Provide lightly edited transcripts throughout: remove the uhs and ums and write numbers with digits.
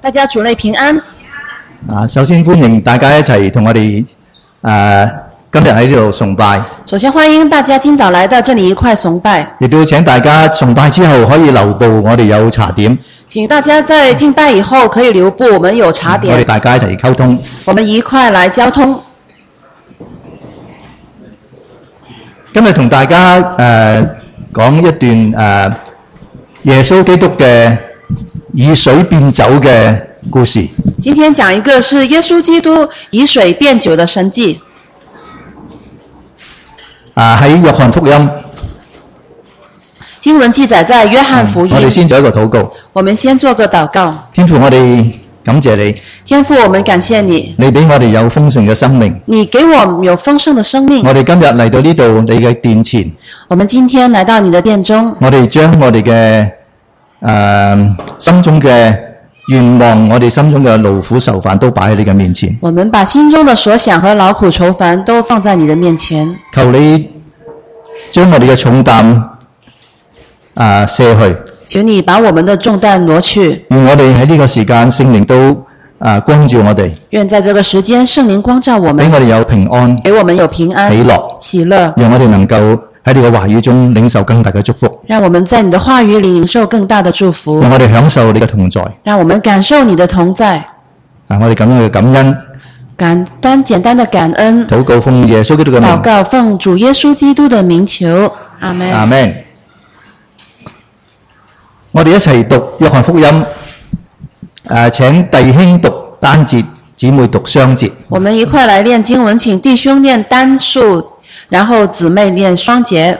大家主內平安。 首先歡迎大家一齊同我哋今日喺呢度崇拜。 首先歡迎大家今早來到這裡一塊崇拜。 亦都請大家崇拜之後可以留步，我哋有茶點。 請大家在敬拜以後可以留步，我們有茶點。 我哋大家一齊溝通。 我們一塊來交通。 今日同大家講一段耶穌基督嘅以水變酒嘅故事。 今天講一個是耶穌基督以水變酒的神蹟。 喺約翰福音。 經文記載在約翰福音。 我哋先做一個禱告。 我們先做個禱告。 天父，我哋感謝你。 天父，我們感謝你。 你俾我哋有豐盛嘅生命。 你給我們有豐盛的生命。 我哋今日嚟到呢度你嘅殿前。 我們今天來到你的殿中。 我哋將我哋嘅心中嘅願望，我哋心中嘅勞苦愁煩都擺喺你嘅面前。 我們把心中的所想和勞苦愁煩都放在你的面前。 求你將我哋嘅重擔卸去。 求你把我們的重擔挪去。 願我哋喺呢個時間聖靈都光照我哋。 願在這個時間聖靈光照我們。 俾我哋有平安。 給我們有平安。喜樂。 讓我哋能夠喺你嘅話語中領受更大嘅祝福。讓我們在你的話語裏領受更大的祝福。 讓我哋享受你嘅同在。 讓我們感受你的同在。 我哋咁樣嘅感恩。 簡單的感恩。 禱告奉耶穌基督嘅名。 禱告奉主耶穌基督的名求。阿們。 阿們。我哋一齊讀約翰福音。請弟兄讀單節，姊妹讀雙節。 我們一塊來念經文，請弟兄念單數，然後姊妹念雙節。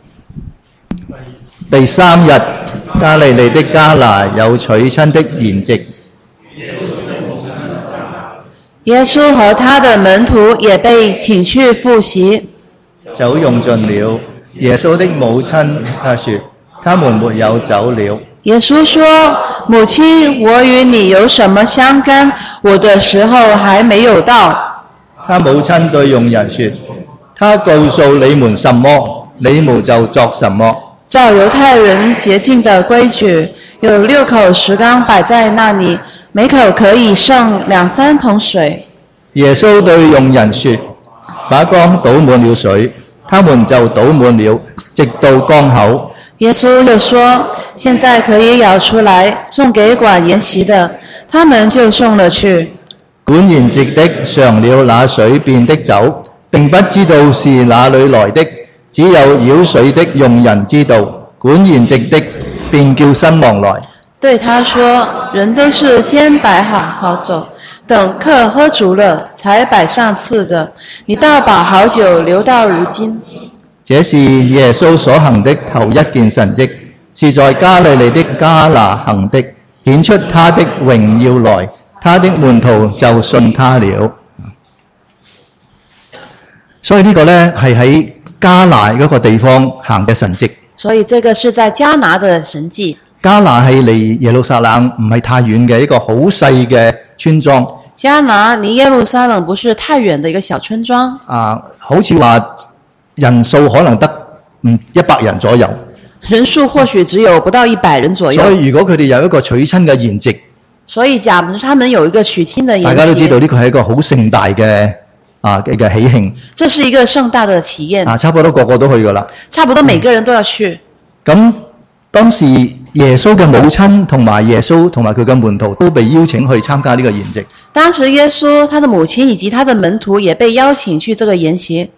第3日，加利利的迦拿有娶親的筵席。 耶穌和他的門徒也被請去赴席。 酒用盡了，耶穌的母親他說：他們沒有酒了。 耶穌說：母親，我與你有什麼相干？我的時候還沒有到。 他母親對用人說：他告訴你們什麼，你們就作什麼。 照猶太人潔淨的規矩，有6口石缸擺在那裡，每口可以盛2-3桶水。 耶穌對用人說：把缸倒滿了水，他們就倒滿了，直到缸口。 耶穌又說：現在可以舀出來，送給管筵席的，他們就送了去。 管筵席的嘗了那水變的酒，並不知道是哪裡來的，只有舀水的用人知道。管筵席的便叫新郎來， 對他說：人都是先擺好酒，等客喝足了，才擺上次的。你倒把好酒留到如今。 這是耶穌所行的頭一件神蹟，是在加利利的迦拿行的，顯出他的榮耀來，他的門徒就信他了。所以呢個呢，係喺迦拿嗰個地方行嘅神蹟。 所以這個是在迦拿的神蹟。 迦拿係離耶路撒冷唔係太遠嘅一個好細嘅村莊。 迦拿離耶路撒冷不是太遠的一個小村莊。 好似話人數可能得100人左右。 人數或許只有不到100人左右。 所以如果佢哋有一個娶親嘅筵席， 所以假如他們有一個娶親的筵席， 大家都知道呢個係一個好盛大嘅喜慶。 這是一個盛大的喜宴。 差不多個個都去㗎啦。 差不多每個人都要去。 咁當時耶穌嘅母親同埋耶穌同埋佢嘅門徒都被邀請去參加呢個筵席。 當時耶穌、他的母親以及他的門徒也被邀請去這個筵席。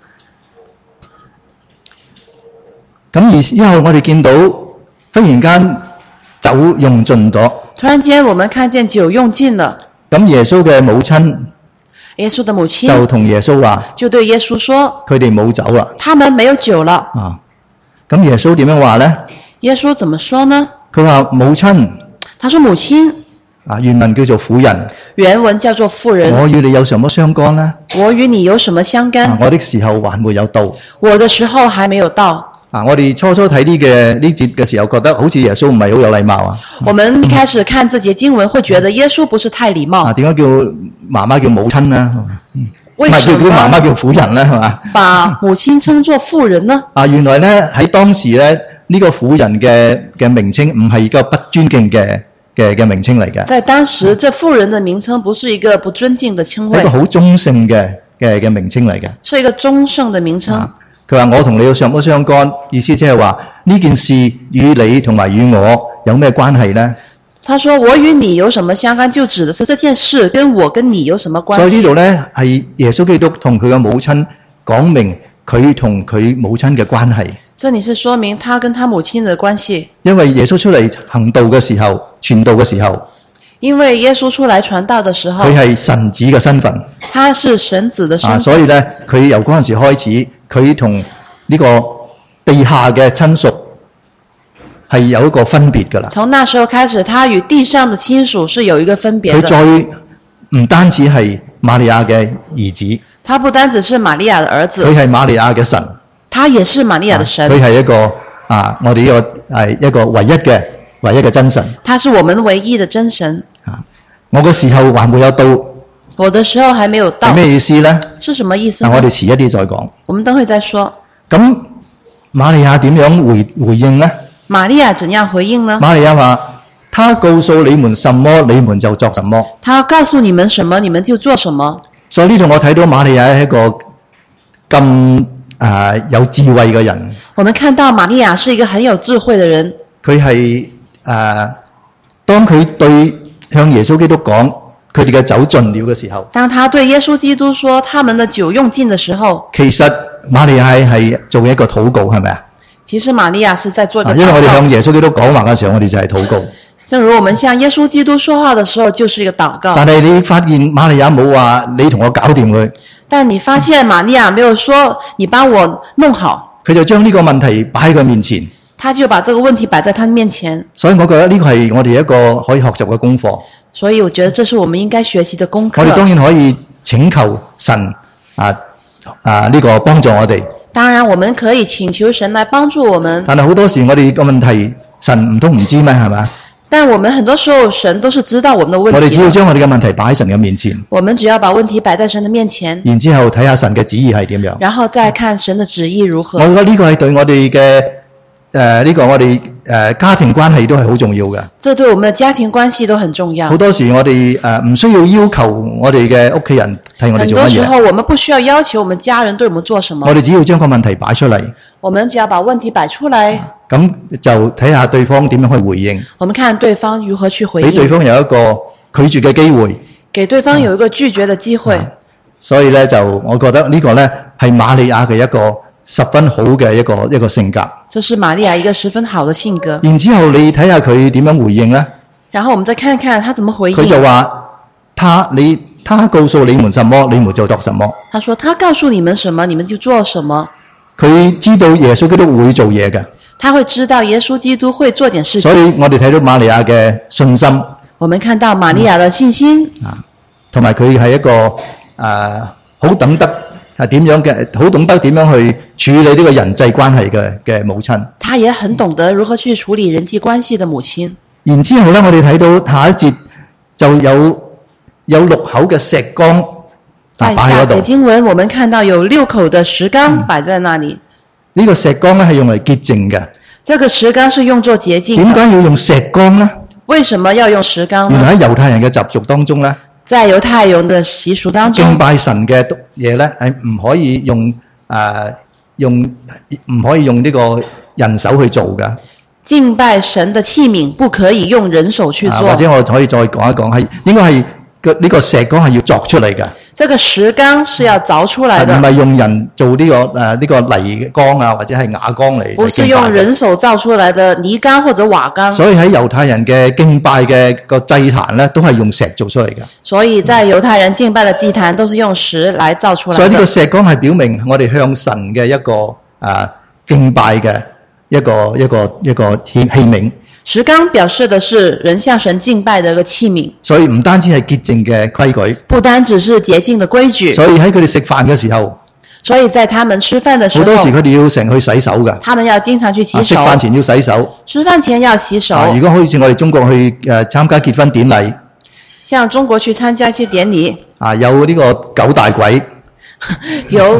咁而之後我哋見到忽然間酒用盡咗。突然間我們看見酒用盡了。 咁耶穌嘅母親， 耶穌的母親就同耶穌話， 就對耶穌說， 佢哋冇酒啦。 他們沒有酒了。 咁耶穌點樣話呢？ 耶穌怎麼說呢？ 佢話母親， 他說母親， 原文叫做婦人， 原文叫做婦人。 我與你有什麼相干呢？ 我與你有什麼相干？ 我的時候還沒有到。 我的時候還沒有到。 我哋初睇呢節嘅時候，覺得好似耶穌唔係好有禮貌啊。 我們一開始看這節經文，會覺得耶穌不是太禮貌。 點解叫媽媽叫母親呢？ 為什麼叫媽媽叫婦人呢？係嘛？ 把母親稱作婦人呢？ 原來呢喺當時呢，呢個婦人嘅名稱唔係一個不尊敬嘅嘅名稱嚟嘅， 在當時，這婦人的名稱不是一個不尊敬的稱謂， 係一個好中性嘅名稱嚟嘅。 是一個中性的名稱。 佢話我同你相不相干，意思即係話呢件事與你同埋與我有咩關係呢？ 他說我與你有什麼相干，就指的是這件事跟我跟你有什麼關係。 所以呢度呢，係耶穌基督同佢嘅母親講明佢同佢母親嘅關係。 這裏是說明他跟他母親的關係。 因為耶穌出嚟行道嘅時候，傳道嘅時候， 因為耶穌出來傳道的時候， 佢係神子嘅身份。 他是神子的身份。 所以呢，佢由嗰陣時開始，佢同呢個地下嘅親屬係有一個分別㗎啦。 從那時候開始，他與地上的親屬是有一個分別的。 佢再唔單止係瑪利亞嘅兒子， 他不單只是瑪利亞的兒子， 佢係瑪利亞嘅神。 他也是瑪利亞的神。 佢係一個我哋呢個係一個唯一嘅真神。 他是我們唯一的真神。 我嘅時候還沒有到。 我的時候還沒有到。 係咩意思呢？ 是什麼意思呢？ 我哋遲一啲再講。 我們等會再說。 咁瑪利亞點樣回應呢？ 瑪利亞怎樣回應呢？ 瑪利亞話：他告訴你們什麼，你們就作什麼。 他告訴你們什麼，你們就做什麼。 所以呢度我睇到瑪利亞係一個咁有智慧嘅人。 我們看到瑪利亞是一個很有智慧的人。 佢係當佢對向耶穌基督講佢哋嘅酒盡了嘅時候， 當他對耶穌基督說他們的酒用盡的時候， 其實瑪利亞係做一個禱告，係咪啊？ 其實瑪利亞是在做一個禱告。 因為我哋向耶穌基督講話嘅時候，我哋就係禱告。 正如我們向耶穌基督說話的時候，就是一個禱告。 但係你發現瑪利亞冇話你同我搞掂佢。 但你發現瑪利亞沒有說你幫我弄好， 佢就將呢個問題擺喺佢面前。 他就把這個問題擺在他面前。 所以我覺得呢個係我哋一個可以學習嘅功課。 所以我覺得這是我們應該學習的功課。 我哋當然可以請求神呢個幫助我哋。 當然我們可以請求神來幫助我們。 但係好多時我哋個問題神唔通唔知咩，係咪？ 但我們很多時候神都是知道我們的問題。 我哋只要將我哋嘅問題擺喺神嘅面前。 我們只要把問題擺在神的面前。 然之後睇下神嘅旨意係點樣。 然後再看神的旨意如何。 我覺得呢個係對我哋嘅呢個我哋家庭關係都係好重要嘅。 這對我們的家庭關係都很重要。 好多時我哋唔需要要求我哋嘅屋企人替我哋做乜嘢。 很多時候我們不需要要求我們家人對我們做什麼。 我哋只要將個問題擺出嚟。 我們只要把問題擺出來。 咁就睇下對方點樣去回應。我們看對方如何去回應。 俾對方有一個拒絕嘅機會。 給對方有一個拒絕的機會。 所以咧我覺得呢個咧係瑪利亞嘅一個十分好嘅一個性格。 這是瑪利亞一個十分好的性格。 然之後你睇下佢點樣回應呢？ 然後我們再看看他怎麼回應。 佢就話他告訴你們什麼，你們就作什麼。 他說他告訴你們什麼，你們就做什麼。 佢知道耶穌基督會做嘢嘅。 他會知道耶穌基督會做點事情。 所以我哋睇到瑪利亞嘅信心。 我們看到瑪利亞的信心。 同埋佢係一個好懂得點樣嘅，好懂得點樣去處理呢個人際關係嘅母親。 他也很懂得如何去處理人際關係的母親。 然之後咧，我哋睇到下一節就有6口嘅石缸擺喺度。 在經文我們看到有6口的石缸擺在那裡。 呢個石缸咧係用嚟潔淨嘅。 這個石缸是用作潔淨。 點解要用石缸呢？ 為什麼要用石缸呢？ 原來喺猶太人嘅習俗當中咧， 在猶太人的習俗當中， 敬拜神嘅嘢咧係唔可以唔可以用呢個人手去做嘅。 敬拜神的器皿不可以用人手去做。 或者我可以再講一講，係應該係呢個石缸係要鑿出嚟嘅。 這個石缸是要鑿出來的， 唔係用人做呢個泥缸啊，或者係瓦缸嚟。 不是用人手造出來的泥缸或者瓦缸。 所以喺猶太人嘅敬拜嘅個祭壇咧，都係用石做出嚟嘅。 所以在猶太人敬拜的祭壇都是用石來造出來的。 所以呢個石缸係表明我哋向神嘅一個敬拜嘅一個器皿。 石缸表示的是人向神敬拜的一個器皿， 所以唔單止係潔淨嘅規矩， 不單只是潔淨的規矩。 所以喺佢哋食飯嘅時候， 所以在他們吃飯的時候， 好多時佢哋要成日去洗手嘅。 他們要經常去洗手。 食飯前要洗手， 吃飯前要洗手。 如果好似我哋中國去參加結婚典禮， 像中國去參加一些典禮， 有呢個9大簋。 有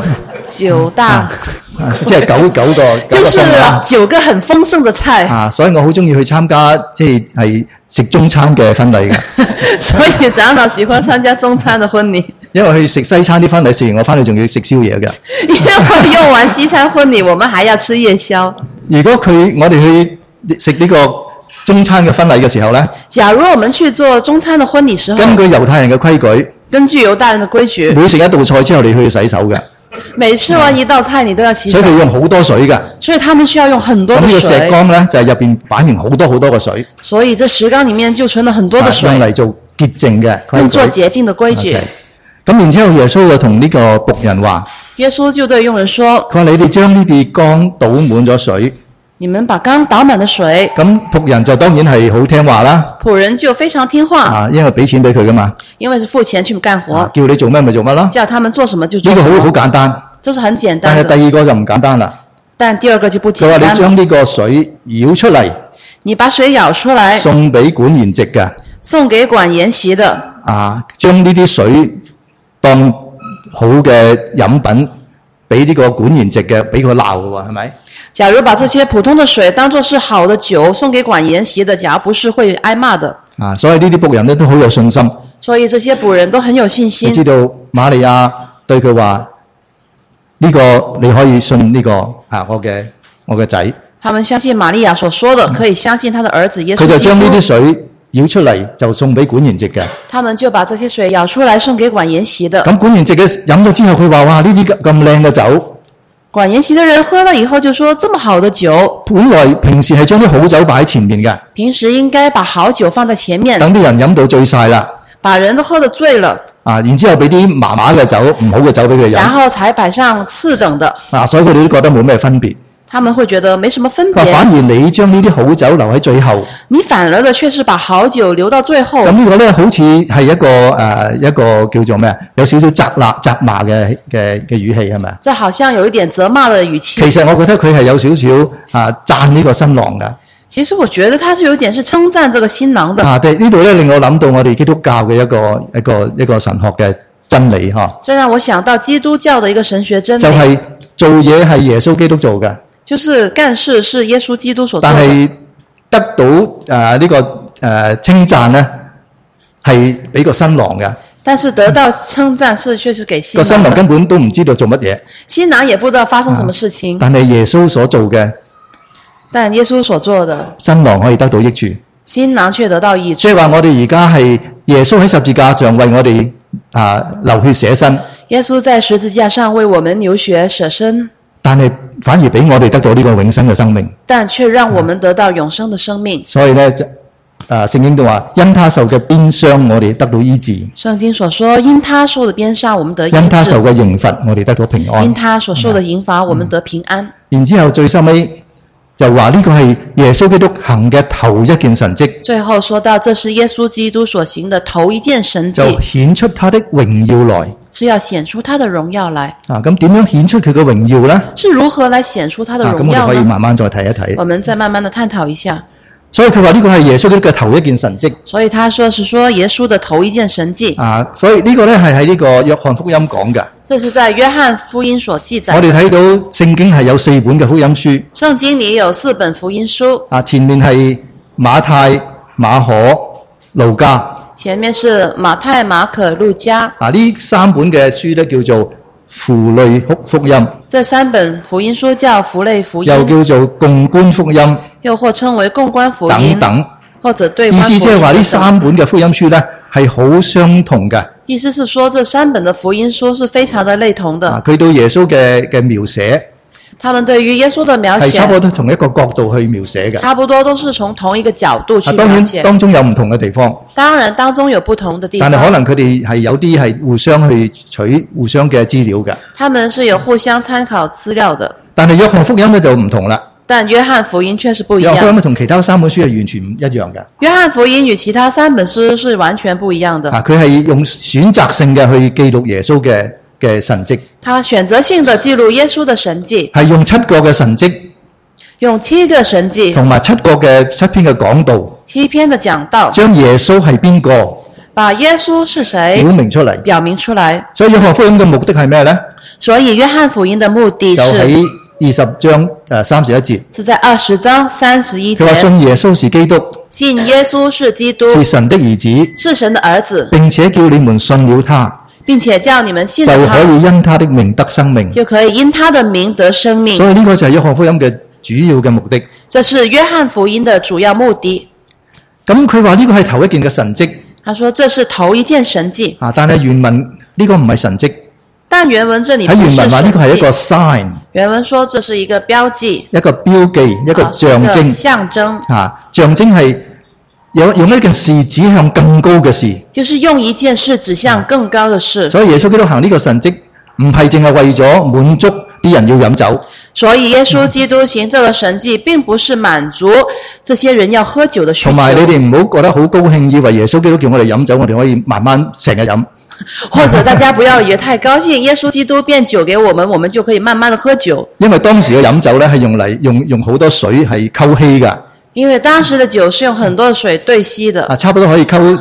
9大， 即係九個就是份啊。 9個很豐盛的菜， 所以我好中意去參加即係食中餐嘅婚禮嘅， 所以長老喜歡參加中餐的婚禮。 因為去食西餐啲婚禮，食完我翻去仲要食宵夜嘅。 因為用完西餐婚禮，我們還要吃夜宵。 如果我哋去食呢個中餐嘅婚禮嘅時候咧， 假如我們去做中餐的婚禮時候， 根據猶太人嘅規矩， 根據猶太人的規矩， 每食一道菜之後你去洗手嘅， 每吃完一道菜你都要洗手， 所以佢用好多水嘅。 所以他們需要用很多咁呢個石的水。 缸咧就係入邊擺完好多嘅水， 所以這石缸裡面就存了很多的水， 用嚟做潔淨嘅用作規矩。 潔淨的規矩。 OK 咁然之後耶穌就同呢個僕人話： 耶穌就對傭人說： 佢話你哋將呢啲缸倒滿咗水。 你們把缸倒滿了水。 咁僕人就當然係好聽話啦， 僕人就非常聽話， 因為俾錢俾佢噶嘛， 因為是付錢去幹活， 叫你做咩咪做乜咯。 叫他們做什麼就做呢個好什麼。 簡單， 這是很簡但係單的。 第二個就唔簡單啦。 但第二個就不佢話簡單了。 你將呢個水舀出嚟， 你把水舀出來， 送俾管筵席嘅， 送給管筵席的， 將呢啲水當好嘅飲品俾呢個管筵席嘅，俾佢鬧嘅喎，係咪？ 假如把這些普通的水當作是好的酒送給管筵席的，假如不是會挨罵的。 所以呢啲僕人咧都好有信心。 所以這些僕人都很有信你心。 知道瑪利亞對佢話：呢個你可以信呢個我嘅仔。 他們相信瑪利亞所說的，可以相信他的兒子耶穌基佢就將呢啲督。 水舀出嚟，就送俾管筵席嘅。 他們就把這些水舀出來送給管筵席的。 咁管筵席嘅飲咗之後，佢話：哇！呢啲咁靚嘅酒， 管筵席的人喝了以後就說：這麼好的酒， 本來平時係將啲好酒擺喺前面嘅， 平時應該把好酒放在前面， 等啲人飲到醉晒啦。 把人都喝得醉了， 然之後俾啲麻麻嘅酒、唔好嘅酒俾佢然飲。 後才擺上次等的。 所以佢哋都覺得冇咩分別。 他們會覺得沒什麼分佢話反別。 而你將呢啲好酒留喺最後， 你反而的卻是把好酒留到最後。 咁呢個咧好似係一個叫做咩？有少少責罵嘅語氣係咪啊？ 這好像有一點責罵的語氣。 其實我覺得佢係有少少讚呢個新郎嘅。 其實我覺得他是有點是稱讚這個新郎的。 呢度咧令我諗到我哋基督教嘅一個神學嘅真理嗬。 這讓我想到基督教的一個神學真理， 就係做嘢係耶穌基督做嘅， 就是幹事是耶穌基督所做的。 但係得到呢個稱讚咧係俾個新郎嘅。 但是得到稱讚是卻是給新郎的。 個新郎根本都唔知道做乜嘢， 新郎也不知道發生什麼事情。 但係耶穌所做嘅， 但耶穌所做的， 新郎可以得到益處。 新郎卻得到益處。 即係話我哋而家係耶穌喺十字架上為我哋流血捨身， 耶穌在十字架上為我們流血捨身， 但係反而俾我哋得到呢個永生嘅生命。 但卻讓我們得到永生的生命。 所以咧，聖經都話因他受嘅鞭傷，我哋得到醫治； 聖經所說，因他受的鞭傷，我們得醫治； 因他受嘅刑罰，我哋得到平安。 因他所受的刑罰，我們得平安。 然之後最收尾就話呢個係耶穌基督行嘅頭一件神蹟， 最後說到，這是耶穌基督所行的頭一件神就蹟， 顯出他的榮耀來。 是要顯出他的榮耀來。 咁點樣顯出佢嘅榮耀呢？ 是如何來顯出他的咁我哋榮耀呢？ 可以慢慢再睇一睇。 我們再慢慢的探討一下。 所以佢話呢個係耶穌基督嘅頭一件神蹟。 所以他說是說耶穌的頭一件神蹟。 所以呢個咧係喺呢個約翰福音講嘅。 這是在約翰福音所記載。 我哋睇到聖經係有4本嘅福音書。 聖經裏有4本福音書。 前面係馬太、馬可、路加。 前面是馬太、馬可、路加。 呢3本嘅書咧叫做符類福音。 這3本福音書叫符類福音， 又叫做共觀福音， 又或稱為共觀福音等等。 或者對觀福音。 意思即係話呢3本嘅福音書咧係好相同嘅。 意思是說，這3本的福音書是非常的類同的。 佢對耶穌嘅描寫， 他們對於耶穌的描寫係差不多都從一個角度去描寫嘅。 差不多都是從同一個角度去當然描寫。 當中有唔同嘅地方。 當然當中有不同的地方。 但係可能佢哋係有啲係互相去取互相嘅資料嘅。 他們是有互相參考資料的。 但係約翰福音咧就唔同啦。 但約翰福音確實不一樣。 約翰福音同其他3本書係完全唔一樣嘅。 約翰福音與其他3本書是完全不一樣的。 佢係用選擇性嘅去記錄耶穌嘅神蹟。 他選擇性的記錄耶穌的神蹟。 係用7個嘅神蹟。 用7個神蹟。 同埋7個嘅7篇嘅講道。 7篇的講道。 將耶穌係邊個？ 把耶穌是誰表明出嚟。 表明出來。 所以約翰福音嘅目的係咩呢？ 所以約翰福音的目的就是喺20章31節， 是在20章31 佢話節， 信耶穌是基督， 信耶穌是基督， 是神的兒子， 是神的兒子， 並且叫你們信了他， 並且叫你們信了他， 就可以因他的名得生命。 就可以因他的名得生命。 所以呢個就係約翰福音嘅主要嘅目的。 這是約翰福音的主要目的。 咁佢話呢個係頭一件嘅神蹟他說這是頭一件神蹟， 但係原文呢個唔係神蹟， 但原文這裡喺不是原文話呢個係一個神蹟， sign， 原文說這是一個標記， 一個標記，一個是一個象徵象徵， 象徵係用一件事指向更高嘅事。 就是用一件事指向更高的事。 所以耶穌基督行呢個神蹟唔係淨係為咗滿足啲人要飲酒， 所以耶穌基督行這個神蹟，並不是滿足這些人要喝酒的需求。 同埋你哋唔好覺得好高興，以為耶穌基督叫我哋飲酒，我哋可以慢慢成日飲。 或者大家不要以為太高興，耶穌基督變酒給我們，我們就可以慢慢的喝酒。 因為當時嘅飲酒咧係用好多水係溝稀㗎， 因為當時的酒是用很多的水兌稀的， 差不多可以溝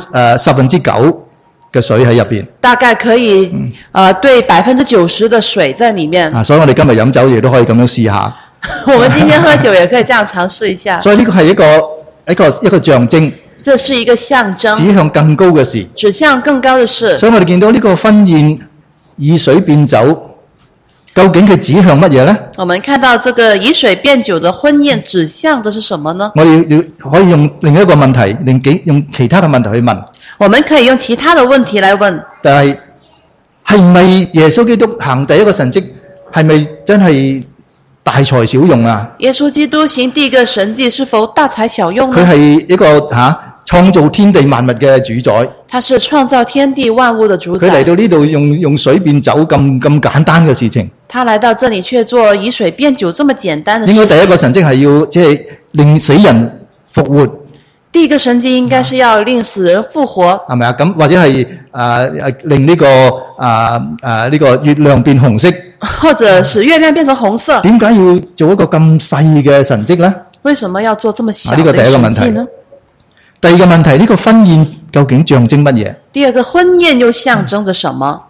9%嘅水喺入邊。 大概可以兌90%的水在裡面。 所以我哋今日飲酒亦都可以咁樣試下。 我們今天喝酒也可以這樣嘗試一下。 所以呢個係一個象徵， 這是一個象徵， 指向更高嘅事。 指向更高的事。 所以我哋見到呢個婚宴以水變酒，究竟佢指向乜嘢呢？ 我們看到這個以水變酒的婚宴指向的是什麼呢？ 我哋可以用另一個問題，用其他嘅問題去問。 我們可以用其他的問題來問。 但係唔係耶穌基督行第一個神蹟，係咪真係大材小用啊？ 耶穌基督行第一個神蹟是否大材小用呢？ 佢係一個創造天地萬物嘅主宰。 他是創造天地萬物的主宰。 佢嚟到呢度用水變酒咁簡單嘅事情。 他來到這裡卻做以水變酒這麼簡單的事情。 應該第一個神蹟係要即係令死人復活。 第一個神蹟應該是要令死人復活， 係咪啊？咁或者係令呢個月亮變紅色， 或者使月亮變成紅色。 點解要做一個咁細嘅神蹟呢？ 為什麼要做這麼小的呢個第一個問題呢？ 第二個問題，呢個婚宴究竟象徵乜嘢？ 第二個婚宴又象徵着什麼？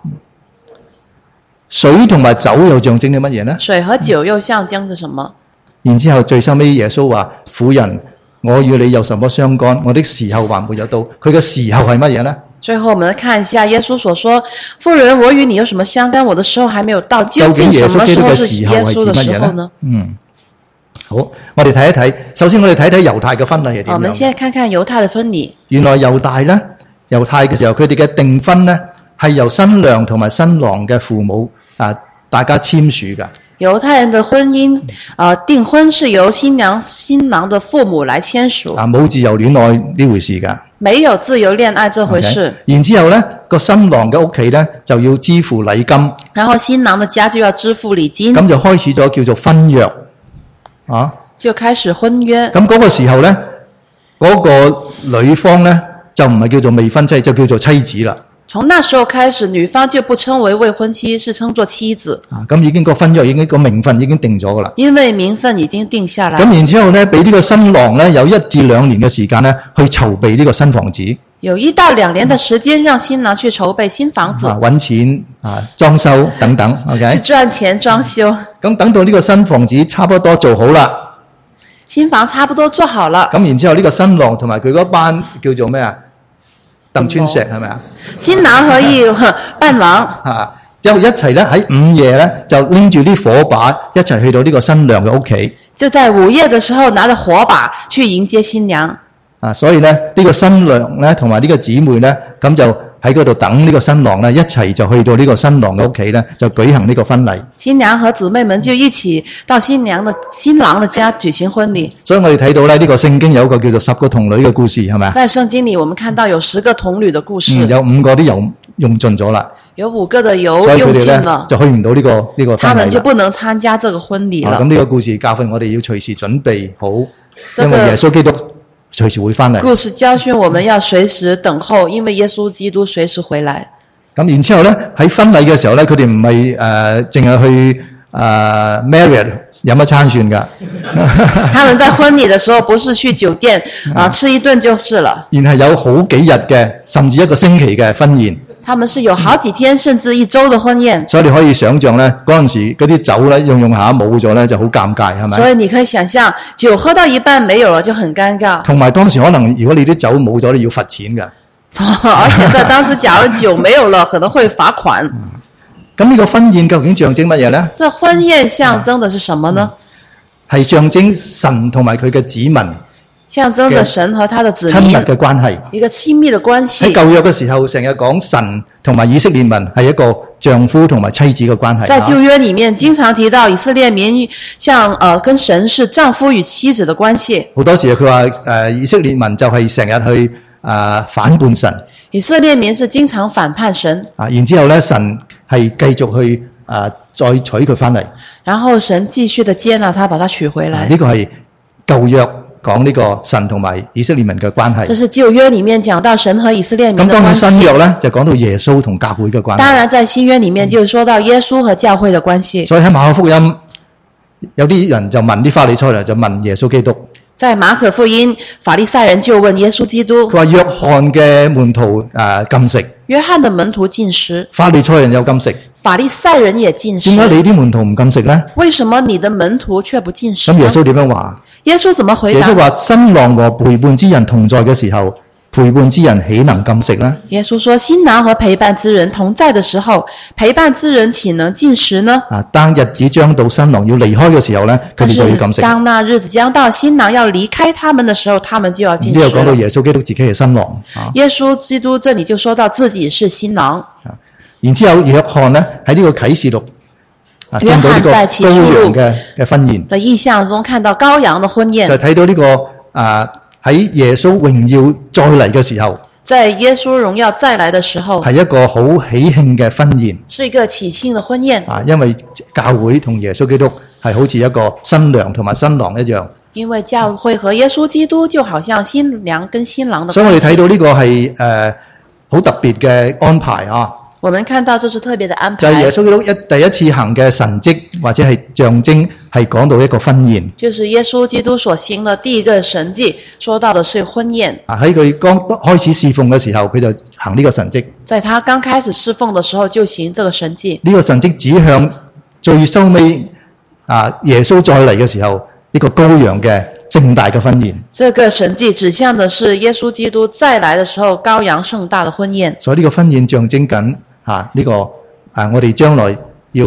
水同埋酒又象徵咗乜嘢呢？ 水和酒又象徵着什麼？ 然之後最收尾耶穌話：婦人，我與你有什麼相干？我的時候還沒有到。佢嘅時候係乜嘢呢？ 最後我們來看一下耶穌所說：婦人，我與你有什麼相干？我的時候還沒有到。究竟什麼時候是耶穌的時候呢？ 好，我哋睇一睇。首先我哋睇睇猶太嘅婚禮係點樣。 我們現在看看猶太的婚禮。原來猶太嘅時候，佢哋嘅訂婚呢係由新娘同埋新郎嘅父母大家簽署㗎。 猶太人的婚姻訂婚是由新娘新郎的父母來簽署。 冇自由戀愛呢回事㗎。 沒有自由戀愛這回事。 Okay. 然之後呢，個新郎嘅屋企呢就要支付禮金。 然後新郎的家就要支付禮金。 咁就開始咗叫做婚約。 就開始婚約。 咁嗰個時候呢，嗰個女方呢就唔係叫做未婚妻，就叫做妻子啦。 從那時候開始，女方就不稱為未婚妻，是稱作妻子。 咁已經個婚約已經個名分已經定咗噶啦。 因為名分已經定下來。 咁然之後呢，俾呢個新郎呢有1至2年嘅時間呢去籌備呢個新房子。 有1到2年的時間，讓新郎去籌備新房子。 揾錢裝修等等 ，OK。 賺錢裝修。 咁等到呢個新房子差不多做好啦。 新房差不多做好了。 咁然之後呢個新郎同埋佢嗰班叫做咩啊？鄧川石係咪啊？ 新郎可以伴郎。 之後一齊咧喺午夜咧就拎住啲火把一齊去到呢個新娘嘅屋企。 就在午夜嘅時候拿着火把去迎接新娘。 所以咧呢個新娘咧同埋呢個姊妹咧咁就喺嗰度等呢個新郎咧一齊就去到呢個新郎嘅屋企咧就舉行呢個婚禮。新娘和姊妹們就一起到新郎的家舉行婚禮。 所以我哋睇到咧呢個聖經有一個叫做10個童女嘅故事係咪啊？ 在聖經裡我們看到有10個童女的故事。 有5個啲油用盡咗啦。 有5個的油用盡了， 就去唔到呢個婚禮。 他們就不能參加這個婚禮了。 咁呢個故事教訓我哋要隨時準備好，因為耶穌基督隨時會翻嚟。 故事教訓我們要隨時等候，因為耶穌基督隨時回來。 咁然之後咧，喺婚禮嘅時候咧，佢哋唔係淨係 Marriott 飲一餐算㗎。 他們在婚禮的時候不是去酒店吃一頓就是了， 然係有好幾日嘅，甚至一個星期嘅婚宴。 他們是有好幾天甚至一周的婚宴。 所以你可以想象咧，嗰陣時嗰啲酒咧用下冇咗咧就好尷尬，係咪？ 所以你可以想象，酒喝到一半沒有了就很尷尬。 同埋當時可能如果你啲酒冇咗，你要罰錢㗎。 而且在當時，假如酒沒有了，可能會罰款。 咁呢個婚宴究竟象徵乜嘢呢？ 這婚宴象徵的是什麼呢？ 係象徵神同埋佢嘅子民象徵着神和他的子親密民嘅關係。 一個親密的關係。 喺舊約嘅時候，成日講神同埋以色列民係一個丈夫同埋妻子嘅關係。 在舊約裡面，經常提到以色列民像跟神是丈夫與妻子的關係。 好多時佢話以色列民就係成日去反叛神。 以色列民是經常反叛神。 然之後咧，神係繼續去再娶佢翻嚟。 然後神繼續的接納他，把他娶回來。 呢個係舊約講呢個神同埋以色列民嘅關係。 這是舊約裡面講到神和以色列民的關係。 咁當然新約咧就講到耶穌同教會嘅關係。 當然在新約裡面就說到耶穌和教會的關係。 所以喺馬可福音有啲人就問啲法利賽人就問耶穌基督。 在馬可福音，法利賽人就問耶穌基督。 佢話約翰嘅門徒禁食。 約翰的門徒禁食。 法利賽人有禁食。 法利賽人也禁食。 點解你啲門徒唔禁食呢？ 為什麼你的門徒卻不禁食？ 咁耶穌點樣話？ 耶穌怎麼回答？ 耶穌話：新郎和陪伴之人同在嘅時候，陪伴之人豈能禁食呢？ 耶穌說：新郎和陪伴之人同在的時候，陪伴之人豈能禁食呢？ 當日子將到，新郎要離開嘅時候呢，佢哋就要禁食。 當那日子將到，新郎要離開他們的時候，他們就要禁食。 呢度講到耶穌基督自己係新郎。 耶穌基督這裡就說到自己是新郎。 然之後約翰呢喺呢個啟示錄見到呢個羔羊嘅婚宴的意象中，看到羔羊的婚宴， 就睇到呢個喺耶穌榮耀再嚟嘅時候， 在耶穌榮耀再來的時候， 係一個好喜慶嘅婚宴， 是一個喜慶的婚宴。 因為教會同耶穌基督係好似一個新娘同埋新郎一樣。 因為教會和耶穌基督就好像新娘跟新郎的關係。 所以我哋睇到呢個係好特別嘅安排啊！ 我們看到這是特別的安排， 就係耶穌基督第一次行嘅神蹟或者係象徵，係講到一個婚宴。 就是耶穌基督所行的第一個神蹟，說到的是婚宴。 喺佢剛開始侍奉嘅時候，佢就行呢個神蹟。 在他剛開始侍奉的時候，就行這個神蹟。 呢個神蹟指向最收尾耶穌再嚟嘅時候，呢個羔羊嘅盛大嘅婚宴。 這個神蹟指向的是耶穌基督再來的時候，羔羊盛大的婚宴。 所以呢個婚宴象徵緊呢個我哋將來要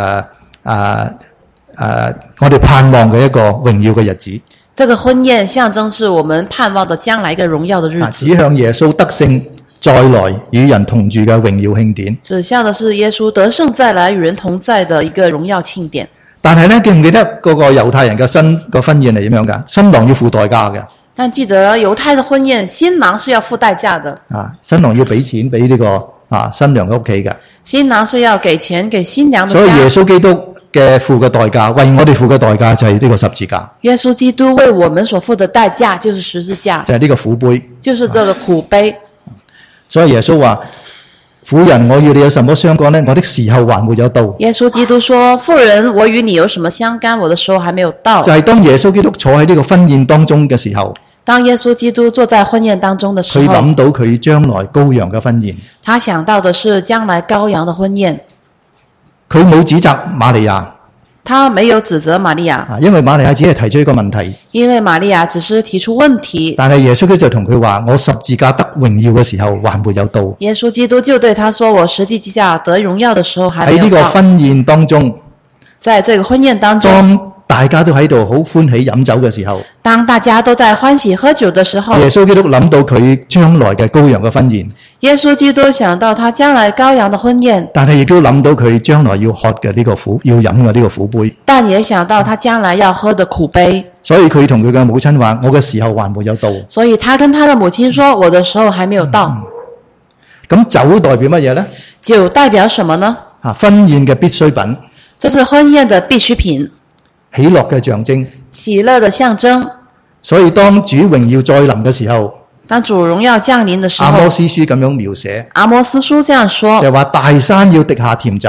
我哋盼望嘅一個榮耀嘅日子。 這個婚宴象徵是我們盼望的將來一個榮耀的日子。 指向耶穌得勝再來與人同住嘅榮耀慶典。 指向的是耶穌得勝再來與人同在的一個榮耀慶典。 但係咧，記唔記得嗰個猶太人嘅婚宴係點樣㗎？新郎要付代價嘅。 但記得猶太的婚宴，新郎是要付代價的。 新郎要俾錢俾呢個新娘嘅屋企嘅。 新郎是要給錢給新娘的家。 所以耶穌基督嘅付嘅代價，為我哋付嘅代價就係呢個十字架。 耶穌基督為我們所付的代價就是十字架， 就係呢個苦杯， 就是這個苦杯。 所以耶穌話：婦人，我與你有什麼相干呢？我的時候還沒有到。 耶穌基督說：婦人，我與你有什麼相干？我的時候還沒有到。 就係當耶穌基督坐喺呢個婚宴當中嘅時候， 當耶穌基督坐在婚宴當中的時候， 佢諗到佢將來羔羊嘅婚宴。 他想到的是將來羔羊的婚宴。 佢冇指責瑪利亞， 他沒有指責瑪利亞， 因為瑪利亞只係提出一個問題。 因為瑪利亞只是提出問題。 但係耶穌基督就同佢話：我十字架得榮耀嘅時候還沒有到。 耶穌基督就對他說：我十字架得榮耀的時候還沒有到。 喺呢個婚宴當中， 在這個婚宴當中， 當大家都喺度好歡喜飲酒嘅時候， 當大家都在歡喜喝酒的時候， 耶穌基督諗到佢將來嘅羔羊嘅婚宴。 耶穌基督想到他將來羔羊的婚宴， 但係亦都諗到佢將來要喝嘅呢個苦，要飲嘅呢個苦杯。 但也想到他將來要喝的苦杯。 所以佢同佢嘅母親話：我嘅時候還沒有到。 所以他跟他的母親說：我的時候還沒有到。 咁酒代表乜嘢呢？ 酒代表什麼呢？ 婚宴嘅必需品， 這是婚宴的必需品， 喜樂嘅象徵， 喜樂的象徵。 所以當主榮耀再臨嘅時候， 當主榮耀降臨的時候， 阿摩司書咁樣描寫， 阿摩司書這樣說， 就係話大山要滴下甜酒，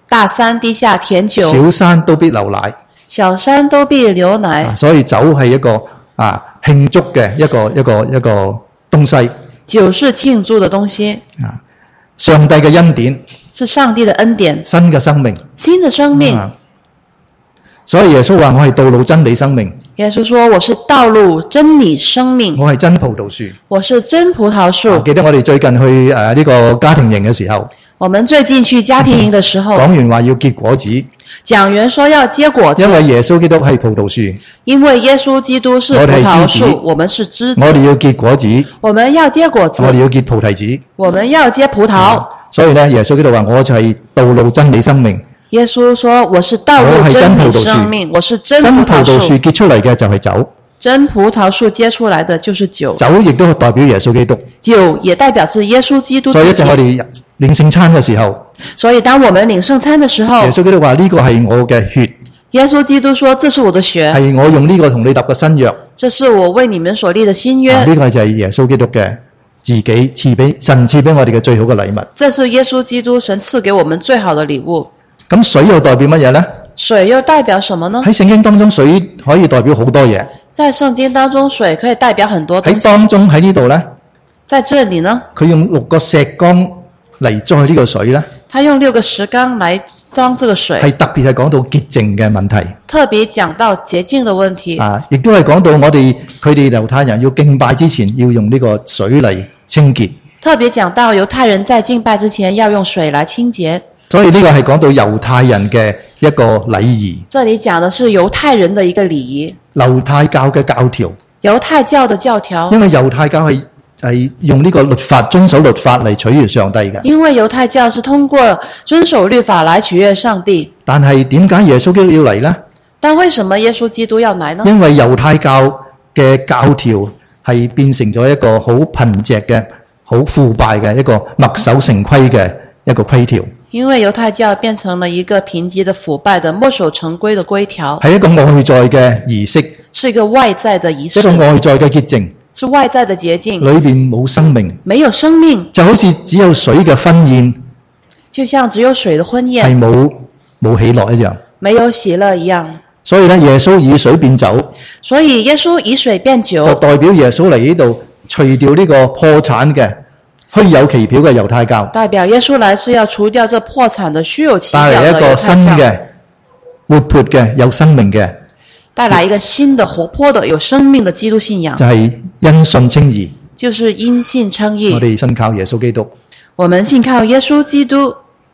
大山滴下甜酒， 小山都必流奶。 小山都必流奶。 所以酒係一個慶祝嘅一個東西。 酒是慶祝的東西。 上帝嘅恩典， 是上帝的恩典， 新嘅生命， 新的生命。 所以耶穌話：我係道路、真理、生命。 耶穌說：我是道路、真理、生命。 我係真葡萄樹。 我是真葡萄樹。 記得我哋最近去呢個家庭營嘅時候， 我們最近去家庭營的時候， 講完話要結果子。 講員說要結果子， 因為耶穌基督係葡萄樹， 因為耶穌基督是葡萄樹，我們是枝子。 我哋要結果子， 我們要結果子。 我哋要結菩提子， 我們要結葡萄。 所以呢，耶穌基督話：我就係道路、真理、生命。 耶穌說：我是道路、真理、生命。我是真葡萄樹。 結出嚟嘅就係酒， 真葡萄樹結出來的就是酒。 酒亦都代表耶穌基督， 酒也代表是耶穌基督。 所以一陣我哋領聖餐嘅時候， 所以當我們領聖餐的時候， 耶穌基督話：呢個係我嘅血。 耶穌基督說：這是我的血， 係我用呢個同你立嘅新約。 這是我為你們所立的新約。 呢個就係耶穌基督嘅自己神賜俾我哋嘅最好嘅禮物。 這是耶穌基督神賜給我們最好的禮物。 咁水又代表乜嘢呢？ 水又代表什麼呢？ 喺聖經當中，水可以代表好多嘢。 在聖經當中，水可以代表很多東西。 喺當中喺呢度呢， 在這裡呢， 佢用6個石缸嚟載呢個水呢， 他用6個石缸來裝這個水， 係特別係講到潔淨嘅問題。 特別講到潔淨的問題。 亦都係講到佢哋猶太人要敬拜之前要用呢個水嚟清潔。 特別講到猶太人在敬拜之前要用水來清潔。 所以呢個係講到猶太人嘅一個禮儀。 這裡講的是猶太人的一個禮儀。 猶太教嘅教條。 猶太教的教條。 因為猶太教係用呢個律法，遵守律法嚟取悅上帝嘅。 因為猶太教是通過遵守律法來取悅上帝。 但係點解耶穌基督要嚟呢？ 但為什麼耶穌基督要來呢？ 因為猶太教嘅教條係變成咗一個好貧瘠嘅、好腐敗嘅一個墨守成規嘅一個規條。 因為猶太教變成了一個貧瘠的、腐敗的、墨守成規的規條。 係一個外在嘅儀式。 是一個外在的儀式。 一個外在嘅潔淨。 是外在的潔淨。 裏邊冇生命。 沒有生命。 就好似只有水嘅婚宴。 就像只有水的婚宴。 係冇喜樂一樣。 沒有喜樂一樣。 所以咧，耶穌以水變酒。 所以耶穌以水變酒。 就代表耶穌嚟呢度除掉呢個破產嘅虛有其表嘅猶太教。 代表耶穌來是要除掉這破產的虛有其表的猶太教。帶來一個新嘅活潑嘅有生命嘅。 帶來一個新的活潑的有生命的基督信仰。 就係因信稱義。 就是因信稱義。 我哋信靠耶穌基督。 我們信靠耶穌基督。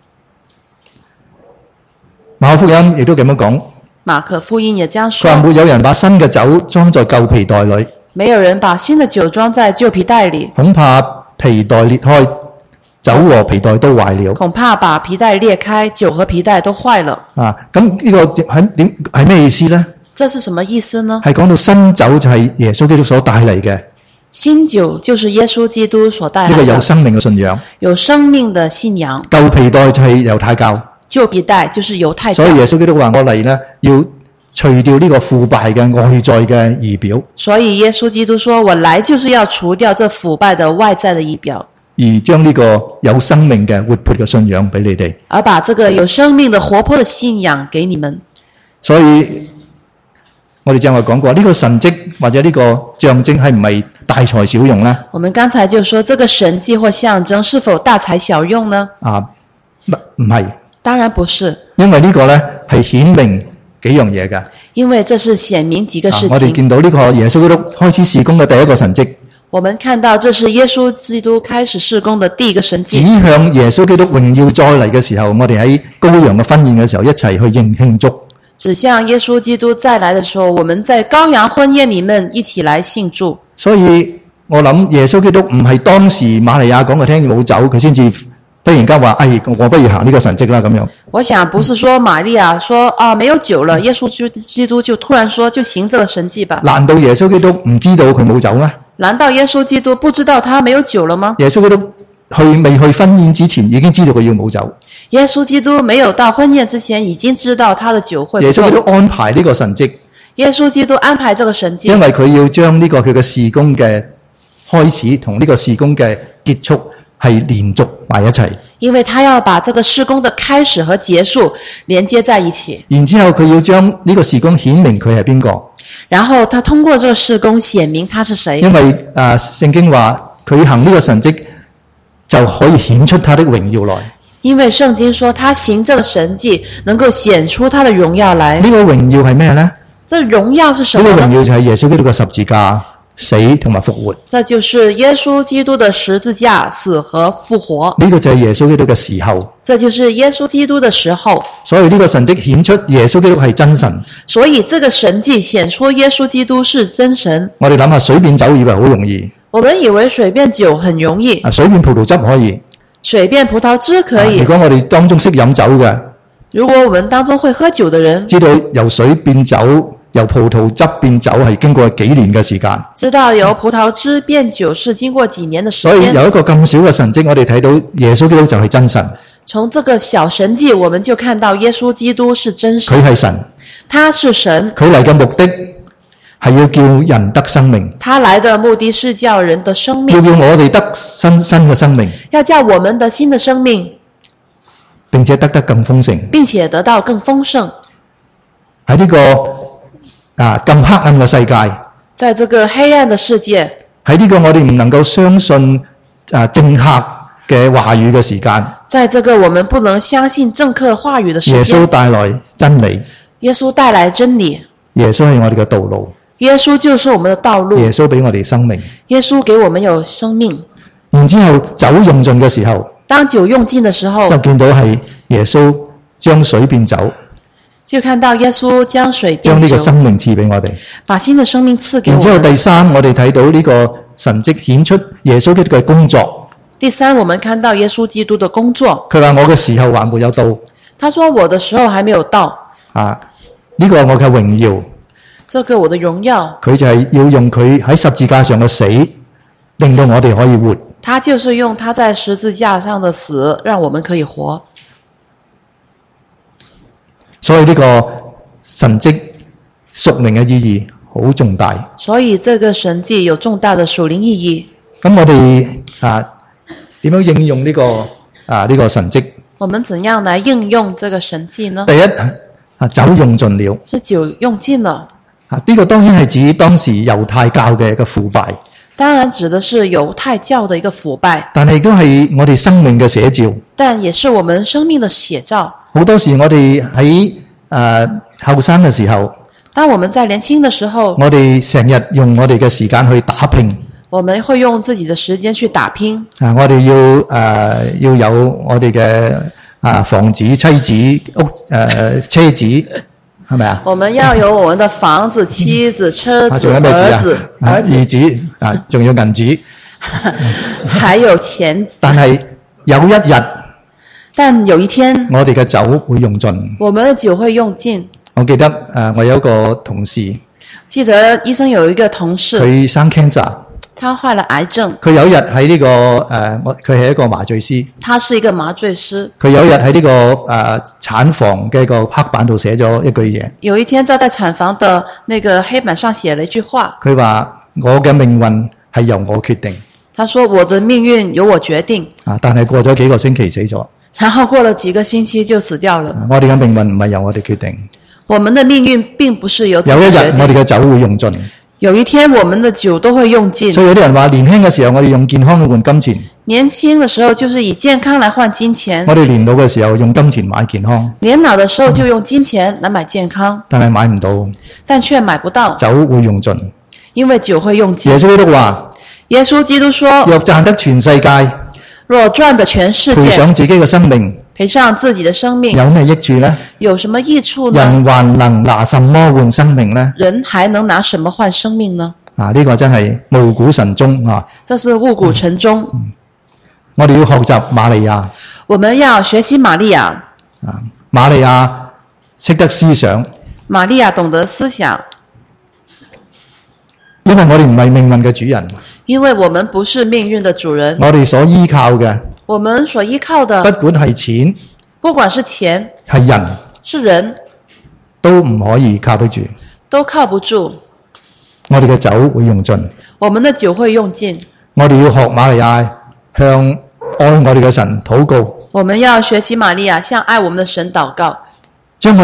馬可福音亦都咁樣講。 馬可福音也這樣說。 佢話沒有人把新嘅酒裝在舊皮袋裏。 沒有人把新的酒裝在舊皮袋裏。 恐怕皮袋裂開，酒和皮袋都壞了。 恐怕把皮袋裂開，酒和皮袋都壞了。 咁呢個係咩意思呢？ 這是什麼意思呢？ 係講到新酒就係耶穌基督所帶嚟嘅。 新酒就是耶穌基督所帶來的。 呢個有生命嘅信仰。 有生命的信仰。 舊皮袋就係猶太教。 舊皮袋就是猶太教。 所以耶穌基督話：我嚟呢，要除掉呢個腐敗嘅外在嘅儀表。 所以耶穌基督說：我來就是要除掉這腐敗的外在的儀表， 而將呢個有生命嘅活潑嘅信仰俾你哋。 而把這個有生命的活潑的信仰給你們。 所以我哋正話講過，呢個神蹟或者呢個象徵係唔係大材小用呢？ 我們剛才就說，這個神蹟或象徵是否大材小用呢？ 唔係。 當然不是。 因為呢個呢係顯明幾樣嘢㗎。 因為這是顯明幾個事情。 我哋見到呢個耶穌基督開始事工嘅第一個神蹟。 我們看到這是耶穌基督開始事工的第一個神蹟。 指向耶穌基督榮耀再嚟嘅時候，我哋喺羔羊嘅婚宴嘅時候一齊去慶祝。 指向耶穌基督再來的時候，我們在羔羊婚宴裡面一起來慶祝。 所以我諗耶穌基督唔係當時瑪利亞講佢聽冇酒，佢先至忽然間話：我不如行呢個神蹟啦咁樣。 我想不是說瑪利亞說沒有酒了，耶穌基督就突然說就行這個神蹟吧。 難道耶穌基督唔知道佢冇酒咩？ 難道耶穌基督不知道他沒有酒了嗎？ 耶穌基督未去婚宴之前已經知道佢要冇酒。 耶穌基督沒有到婚宴之前已經知道他的酒會不夠。 耶穌基督安排呢個神蹟。 耶穌基督安排這個神蹟。 因為佢要將呢個佢嘅事工嘅開始同呢個事工嘅結束係連續埋一齊。 因為他要把這個事工的開始和結束連接在一起。 然之後佢要將呢個事工顯明佢係邊個， 然後他通過這個事工顯明他是誰。 因為聖經話佢行呢個神蹟就可以顯出他的榮耀來。 因為聖經說他行這個神蹟能夠顯出他的榮耀來。 呢個榮耀係咩呢？ 這榮耀是什呢麼呢？ 個榮耀就係耶穌基督嘅十字架死同埋復活。 這就是耶穌基督的十字架死和復活。 呢個就係耶穌基督嘅時候。 這就是耶穌基督的時候。 所以呢個神蹟顯出耶穌基督係真神。 所以這個神蹟顯出耶穌基督是真神。 我哋諗下水變酒以為好容易。 我們以為水變酒很容易。 水變葡萄汁可以。 水變葡萄汁可以。 如果我哋當中識飲酒嘅， 如果我們當中會喝酒的人， 知道由水變酒，由葡萄汁變酒係經過幾年嘅時間。 知道由葡萄汁變酒是經過幾年的時間。 所以有一個咁小嘅神蹟，我哋睇到耶穌基督就係真神。 從這個小神蹟，我們就看到耶穌基督是真神。 佢係神， 他是神。 佢嚟嘅目的係要叫人得生命。 他來的目的是叫人的生命。 要叫我哋得新嘅生命。 要叫我們的新的生命， 並且得更豐盛。 並且得到更豐盛。 喺呢個咁黑暗嘅世界， 在這個黑暗的世界， 喺呢個我哋唔能夠相信政客嘅話語嘅時間， 在這個我們不能相信政客話語的時間， 耶穌帶來真理。 耶穌帶來真理。 耶穌係我哋嘅道路。 耶穌就是我們的道路。 耶穌俾我哋生命。 耶穌給我們有生命。 然之後酒用盡嘅時候， 當酒用盡的時候， 就見到係耶穌將水變酒， 就看到耶穌將水變酒， 將呢個生命賜俾我哋， 把新的生命賜給我們。 然之後第三，我哋睇到呢個神蹟顯出耶穌基督嘅工作。 第三，我們看到耶穌基督的工作。 佢話我嘅時候還沒有到。 他說我的時候還沒有到。 呢個係我嘅榮耀。 這個我的榮耀。 佢就係要用佢喺十字架上嘅死，令到我哋可以活。 他就是用他在十字架上的死，讓我們可以活。 所以呢個神蹟屬靈嘅意義好重大。 所以這個神蹟有重大的屬靈意義。 咁我哋點樣應用呢個神蹟？ 我們怎樣來應用這個神蹟呢？ 第一，酒用盡了。 是酒用盡了。 呢個當然係指當時猶太教嘅一個腐敗。 當然指的是猶太教的一個腐敗， 但係都係我哋生命嘅寫照。 但也是我們生命的寫照。 好多時我哋喺後生嘅時候， 當我們在年輕的時候， 我哋成日用我哋嘅時間去打拼。 我們會用自己的時間去打拼。 我哋要有我哋嘅房子、妻子、車子。係咪啊？ 我們要有我們的房子、妻子、車子、兒子、 仲有銀紙， 還有錢。 但係有一日， 但有一天， 我哋嘅酒會用盡。 我們的酒會用盡。 我記得我有一個同事， 記得醫生有一個同事， 佢生 cancer。 他患了癌症。 佢有一日喺呢個佢係一個麻醉師。 他是一個麻醉師。 佢有一日喺呢個產房嘅個黑板度寫咗一句嘢。 有一天，在產房的那個黑板上寫了一句話。 佢話：我嘅命運係由我決定。 他說：我的命運由我決定。 但係過咗幾個星期死咗。 然後過了幾個星期就死掉了。 我哋嘅命運唔係由我哋決定。 我們的命運並不是由自己決定。 有一日我哋嘅酒會用盡。 有一天我們的酒都會用盡。 所以有啲人話年輕嘅時候我哋用健康去換金錢。 年輕的時候就是以健康來換金錢。 我哋年老嘅時候用金錢買健康。 年老的時候就用金錢來買健康。 但係買唔到。 但卻買不到。 酒會用盡。 因為酒會用盡。 耶穌基督話： 耶穌基督說： 若賺得全世界， 若賺得全世界， 賠上自己嘅生命， 賠上自己的生命， 有咩益處呢？ 有什麼益處呢？ 人還能拿什麼換生命呢？ 人還能拿什麼換生命呢？ 呢個真係暮鼓晨鐘啊！ 這是暮鼓晨鐘。 我哋要學習瑪利亞。 我們要學習瑪利亞。 瑪利亞識得思想。 瑪利亞懂得思想。 因為我哋唔係命運嘅主人。 因為我們不是命運的主人。 我哋所依靠嘅， 我們所依靠的， 不管係錢， 不管是錢， 係人， 是人， 都唔可以靠得住。 都靠不住。 我哋嘅酒會用盡。 我們的酒會用盡。 我哋要學瑪利亞向愛我哋嘅神禱告， 我們要學習瑪利亞向愛我們的神禱告， 將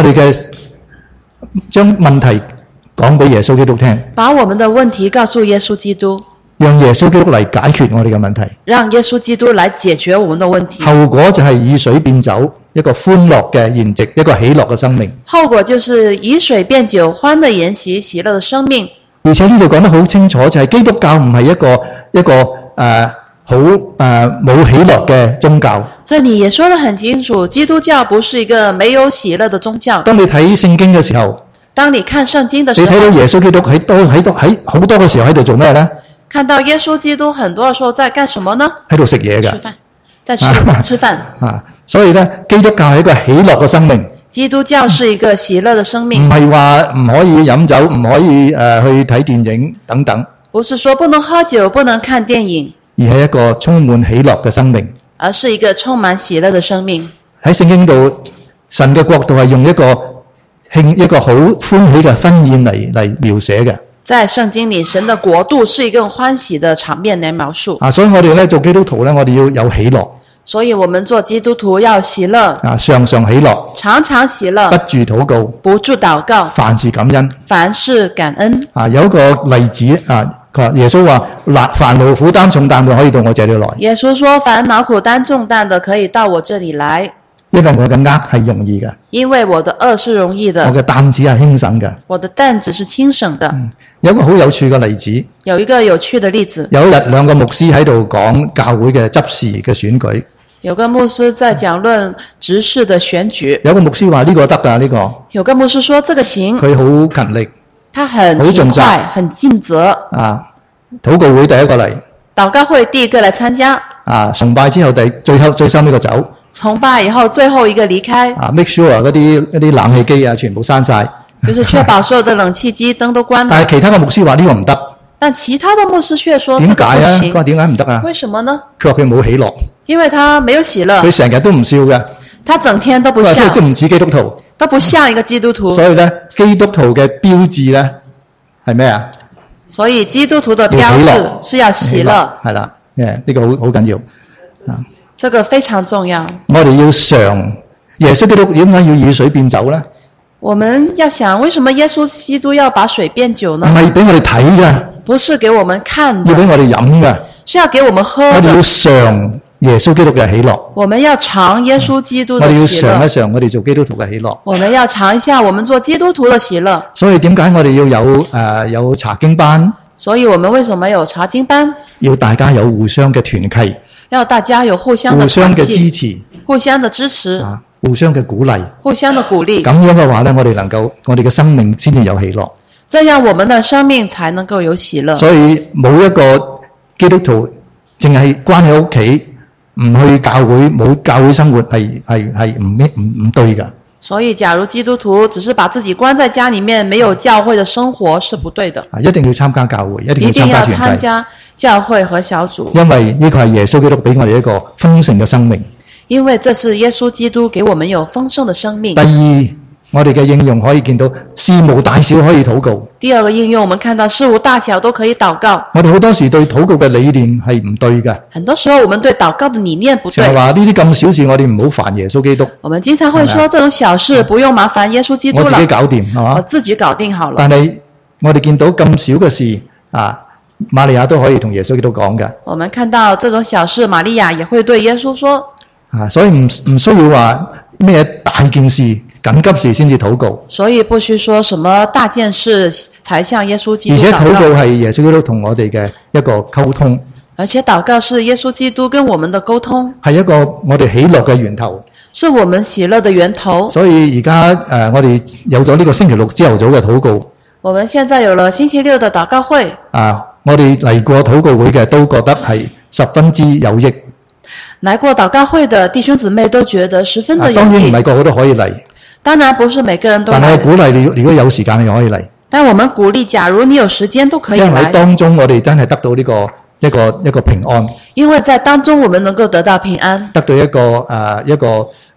問題講俾耶穌基督聽， 把我們的問題告訴耶穌基督， 讓耶穌基督嚟解決我哋嘅問題。 讓耶穌基督來解決我們的問題。 後果就係以水變酒，一個歡樂嘅筵席，一個喜樂嘅生命。 後果就是以水變酒，歡樂筵席，喜樂的生命。 而且呢度講得好清楚，就係基督教唔係一個好冇喜樂嘅宗教。 這裡也說得很清楚，基督教不是一個沒有喜樂的宗教。 當你睇聖經嘅時候， 當你看聖經的時候， 你睇到耶穌基督喺好多嘅時候喺度做咩呢？ 看到耶穌基督很多的時候在幹什麼呢？ 喺度食嘢嘅， 吃飯，在吃飯。 所以呢，基督教係一個喜樂嘅生命。 基督教是一個喜樂的生命， 唔係話唔可以飲酒，唔可以去睇電影等等。 不是說不能喝酒，不能看電影， 而係一個充滿喜樂嘅生命， 而是一個充滿喜樂的生命。 喺聖經度，神嘅國度係用一個好歡喜嘅婚宴嚟描寫嘅。 在聖經裡，神的國度是一個歡喜的場面來描述。 所以我哋咧做基督徒咧，我哋要有喜樂。 所以我們做基督徒要喜樂， 常常喜樂， 常常喜樂， 不住禱告， 不住禱告， 凡事感恩， 凡事感恩。 有一個例子佢話耶穌話凡勞苦擔重擔嘅可以到我這裡來。 耶穌說凡勞苦擔重擔的可以到我這裡來， 因為我嘅軛係容易嘅， 因為我的軛是容易的， 我嘅擔子係輕省嘅， 我的擔子是輕省的。 有一個好有趣嘅例子， 有一個有趣的例子。 有一日兩個牧師喺度講教會嘅執事嘅選舉。 有個牧師在講論執事的選舉。 有個牧師話呢個得㗎，呢個。 有個牧師說這個行。 佢好勤力。 他很勤快，很盡責。 禱告會第一個嚟。 禱告會第一個來參加。 崇拜之後最收呢個走。 崇拜以後最後一個離開。 make sure 嗰啲冷氣機全部閂晒。 就是確保所有的冷氣機燈都關了。 但係其他嘅牧師話呢個唔得。 但其他的牧師卻說這個不行。 點解啊？佢話點解唔得啊？ 為什麼呢？ 佢話佢冇喜樂。 因為他沒有喜樂。 佢成日都唔笑嘅。 他整天都不笑。 都唔似基督徒。 都不像一個基督徒。 所以咧，基督徒嘅標誌咧係咩啊？ 所以基督徒的標誌是要喜樂。 係啦，呢個好緊要。 這個非常重要。 我哋要常耶穌基督點解要以水變酒咧？ 我們要想，為什麼耶穌基督要把水變酒呢？ 唔係俾我哋睇嘅， 不是給我們看的， 要俾我哋飲嘅， 是要給我們喝的。 我哋要嘗耶穌基督嘅喜樂。 我們要嘗耶穌基督的喜樂。 我哋要嘗一嘗我哋做基督徒嘅喜樂。 我們要嘗一下我們做基督徒的喜樂。 所以點解我哋要有查經班？ 所以我們為什麼有查經班？ 要大家有互相嘅團契， 要大家有互相的團契， 互相嘅支持， 互相的支持。 互相嘅鼓勵， 互相的鼓勵。 咁樣嘅話呢，我哋嘅生命先至有喜樂。 這樣我們的生命才能夠有喜樂。 所以冇一個基督徒淨係關喺屋企，唔去教會，冇教會生活係唔對㗎。 所以假如基督徒只是把自己關在家裡面，沒有教會的生活是不對的。 一定要參加教會，一定要參加教會和小組。 因為呢個係耶穌基督俾我哋一個豐盛嘅生命。 因為這是耶穌基督給我們有豐盛的生命。 第二，我哋嘅應用可以見到事無大小可以禱告。 第二個應用，我們看到事無大小都可以禱告。 我哋好多時對禱告嘅理念係唔對嘅。 很多時候我們對禱告的理念不對。 就係話呢啲咁小事，我哋唔好煩耶穌基督。 我們經常會說這種小事不用麻煩耶穌基督了。 我自己搞掂，係嘛？ 我自己搞定好了。 但係我哋見到咁少嘅事瑪利亞都可以同耶穌基督講嘅。 我們看到這種小事，瑪利亞也會對耶穌說。 所以唔需要話咩大件事、緊急事先至禱告。 所以不需說什麼大件事才向耶穌基督禱告。 而且禱告係耶穌基督同我哋嘅一個溝通。 而且禱告是耶穌基督跟我們的溝通。 係一個我哋喜樂嘅源頭。 是我們喜樂的源頭。 所以而家我哋有咗呢個星期六朝頭早嘅禱告。 我們現在有了星期六的禱告會。 我哋嚟過禱告會嘅都覺得係十分之有益。 來過禱告會的弟兄姊妹都覺得十分的有益。 當然唔係個個都可以嚟。 當然不是每個人都來。 但係鼓勵你，如果有時間你可以嚟。 但我們鼓勵，假如你有時間都可以來。 因為喺當中我哋真係得到呢個一個平安。 因為在當中我們能夠得到平安。 得到一個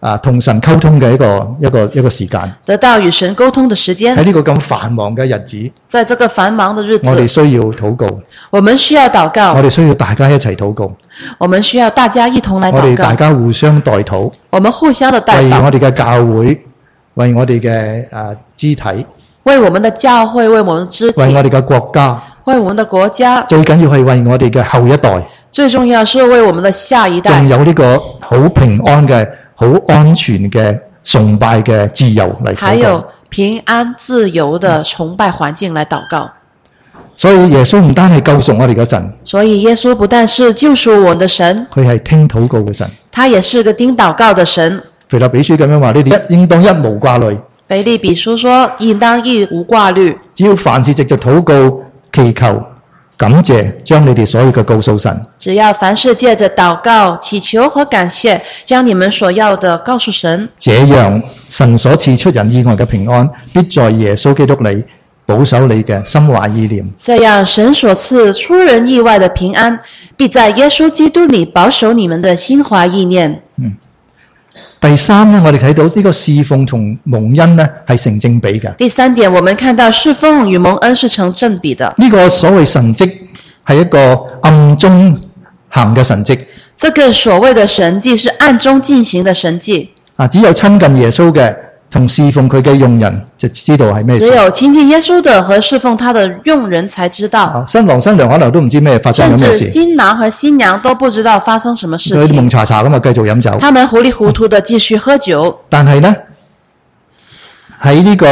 同神溝通嘅一個時間。 得到與神溝通的時間。 喺呢個咁繁忙嘅日子， 在這個繁忙的日子， 我哋需要禱告， 我們需要禱告， 我哋需要大家一齊禱告， 我們需要大家一同來我哋禱告， 大家互相代禱， 我們互相的代禱， 為我哋嘅教會，為我哋嘅肢體， 為我們的教會，為我們的肢體， 為我哋嘅國家， 為我們的國家， 最緊要係為我哋嘅後一代， 最重要是為我們的下一代， 仲有呢個好平安嘅、好安全嘅崇拜嘅自由嚟禱告。 還有平安自由的崇拜環境來禱告。 所以耶穌唔單係救贖我哋嘅神， 所以耶穌不但是救贖我們的神， 佢係聽禱告嘅神。 他也是個聽禱告的神。 腓立比書咁樣話：你哋應當一無掛慮。 腓立比書說：應當一無掛慮。 只要凡事藉着禱告、祈求、感謝，將你哋所有嘅告訴神。 只要凡事借着禱告、祈求和感謝，將你們所要的告訴神。 這樣，神所賜出人意外嘅平安，必在耶穌基督裏保守你嘅心懷意念。 這樣，神所賜出人意外的平安，必在耶穌基督裏保守你們的心懷意念。 第三呢，我哋睇到呢個侍奉同蒙恩呢係成正比嘅。 第三點，我們看到侍奉與蒙恩是成正比的。 呢個所謂神蹟係一個暗中行嘅神蹟。 這個所謂的神蹟是暗中進行的神蹟。 只有親近耶穌嘅同侍奉佢嘅用人就知道係咩事。 只有親近耶穌的和侍奉他的用人才知道。 新郎新娘可能都唔知咩發生咗咩事。 甚至新郎和新娘都不知道發生什麼事情。 佢蒙查查咁啊，繼續飲酒。 他們糊裡糊塗的繼續喝酒。 但係呢，喺呢個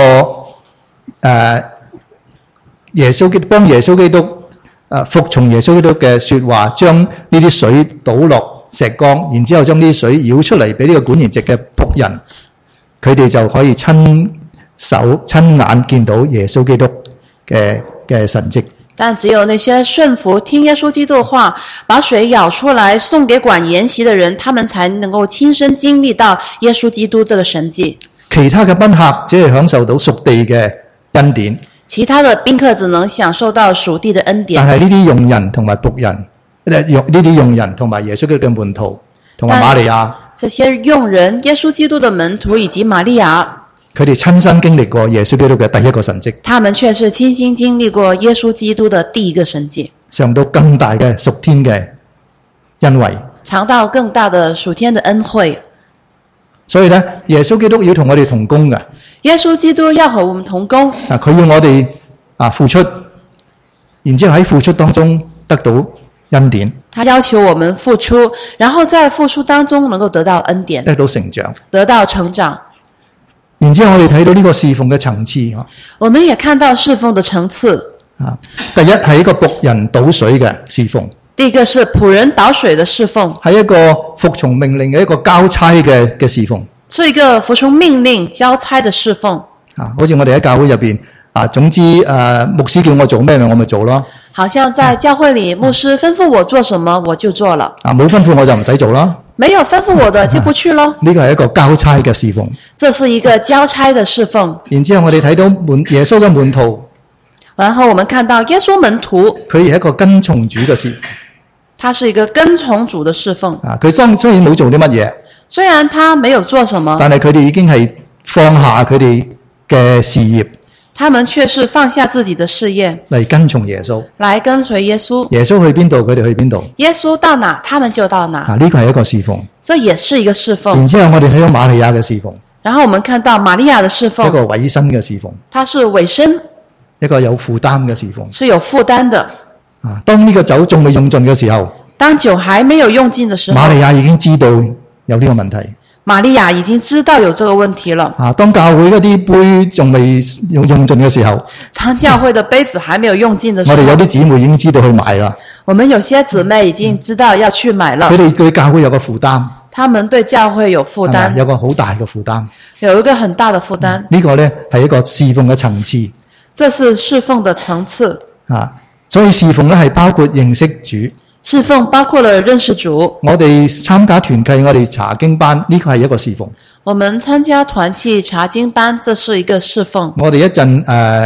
耶穌基督幫耶穌基督服從耶穌基督嘅說話，將呢啲水倒落石缸，然之後將呢啲水舀出嚟俾呢個管筵席嘅僕人，佢哋就可以親手親眼見到耶穌基督嘅神蹟。 但只有那些順服聽耶穌基督的話，把水舀出來送給管筵席的人，他們才能夠親身經歷到耶穌基督這個神蹟。 其他嘅賓客只係享受到屬地嘅恩典， 其他的賓客只能享受到屬地的恩典。 但係呢啲用人同埋僕人，呢啲用人同埋耶穌基督嘅門徒同埋瑪利亞， 這些用人、耶穌基督的門徒以及瑪利亞， 佢哋親身經歷過耶穌基督嘅第一個神蹟， 他們卻是親身經歷過耶穌基督的第一個神蹟， 嘗到更大嘅屬天嘅恩惠， 嘗到更大的屬天的恩惠。 所以咧，耶穌基督要同我哋同工嘅。 耶穌基督要和我們同工。 佢要我哋付出，然之後喺付出當中得到恩典。 他要求我們付出，然後在付出當中能夠得到恩典， 得到成長， 得到成長。 然之後我哋睇到呢個侍奉嘅層次。 我們也看到侍奉的層次。 第一係一個僕人倒水嘅侍奉。 第一個是僕人倒水的侍奉， 係一個服從命令嘅一個交差嘅侍奉， 是一個服從命令交差的侍奉。 好似我哋喺教會入邊總之牧師叫我做咩我咪做咯。 好像在教會裏，牧師吩咐我做什麼我就做了。 冇吩咐我就唔使做啦。 沒有吩咐我的就不去咯。 呢個係一個交差嘅侍奉。 這是一個交差的侍奉。 然之後我哋睇到耶穌嘅門徒， 然後我們看到耶穌門徒， 佢係一個跟從主嘅侍奉。 他是一個跟從主的侍奉。 佢雖然冇做啲乜嘢， 雖然他沒有做什麼， 但係佢哋已經係放下佢哋嘅事業， 他們卻是放下自己的事業嚟跟從耶穌， 來跟隨耶穌。 耶穌去邊度，佢哋去邊度。 耶穌到哪，他們就到哪。 呢個係一個侍奉， 這也是一個侍奉。 然之後我哋睇到瑪利亞嘅侍奉， 然後我們看到瑪利亞的侍奉， 一個委身嘅侍奉， 它是委身， 一個有負擔嘅侍奉， 是有負擔的。 當呢個酒仲未用盡嘅時候， 當酒還沒有用盡的時候， 瑪利亞已經知道有呢個問題。 瑪利亞已經知道有這個問題了。 當教會嗰啲杯仲未用盡嘅時候， 當教會的杯子還沒有用盡的時候， 我哋有啲姊妹已經知道去買啦。 我們有些姊妹已經知道要去買了。 佢哋對教會有個負擔， 他們對教會有負擔， 有個好大嘅負擔， 有一個很大的負擔。 呢個呢係一個侍奉嘅層次， 這是侍奉的層次。 所以侍奉呢係包括認識主。 侍奉包括了認識主。 我哋參加團契，我哋查經班，呢個係一個侍奉。 我們參加團契查經班，這是一個侍奉。 我哋一陣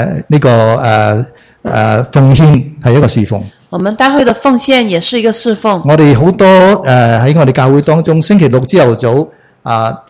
奉獻係一個侍奉。 我們待會的奉獻也是一個侍奉。 我哋好多喺我哋教會當中，星期六朝頭早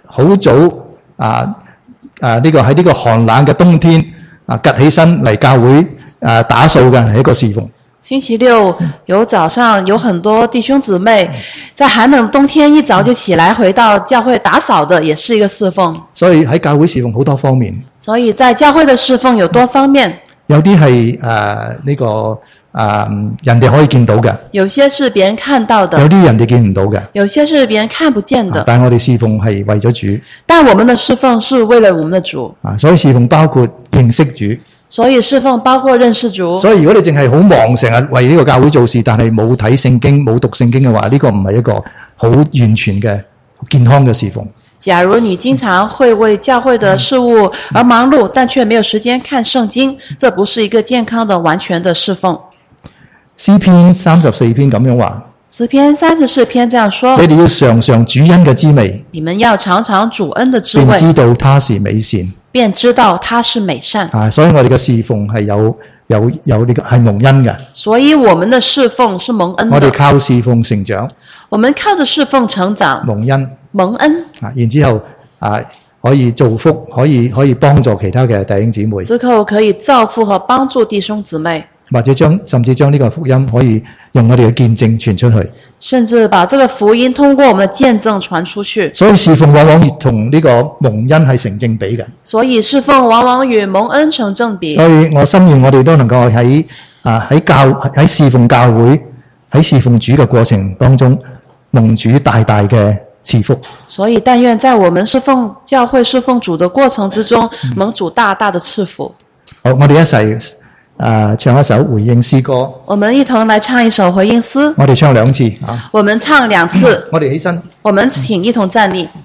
好早呢個喺呢個寒冷嘅冬天趌起身嚟教會打掃嘅係一個侍奉。 星期六早上有很多弟兄姊妹在寒冷冬天一早就起來回到教會打掃的，也是一個侍奉。 所以喺教會侍奉好多方面。 所以在教會的侍奉有多方面。 有啲係呢個人哋可以見到嘅， 有些是別人看到的， 有啲人哋見唔到嘅， 有些是別人看不見的。 但係我哋侍奉係為咗主， 但我們的侍奉是為了我們的主。 所以侍奉包括認識主。 所以侍奉包括認識主。 所以如果你淨係好忙，成日為呢個教會做事，但係冇睇聖經、冇讀聖經嘅話，呢個唔係一個好完全嘅健康嘅侍奉。 假如你經常會為教會的事務而忙碌，但卻沒有時間看聖經，這不是一個健康的、完全的侍奉。 詩篇34篇咁樣話， 詩篇34篇這樣說： 你哋要嘗嘗主恩嘅滋味， 你們要嘗嘗主恩的滋味， 便知道他是美善， 便知道他是美善。 所以我哋嘅侍奉係有呢個係蒙恩嘅。 所以我們的侍奉是蒙恩的。 我哋靠侍奉成長， 我們靠着侍奉成長， 蒙恩。 蒙恩然之後可以造福，可以幫助其他嘅弟兄姊妹， 之後可以造福和幫助弟兄姊妹， 或者甚至將呢個福音可以用我哋嘅見證傳出去， 甚至把這個福音通過我們的見證傳出去。 所以侍奉往往同呢個蒙恩係成正比嘅。 所以侍奉往往與蒙恩成正比。 所以我心願我哋都能夠喺侍奉教會，喺侍奉主嘅過程當中，蒙主大大嘅賜福。所以但願在我們侍奉教會、侍奉主的過程之中，蒙主大大的賜福。 好，我哋一齊唱一首回應詩歌。 我們一同來唱一首回應詩。 我哋唱兩次。 我們唱2次。 我哋起身。 我們請一同站立。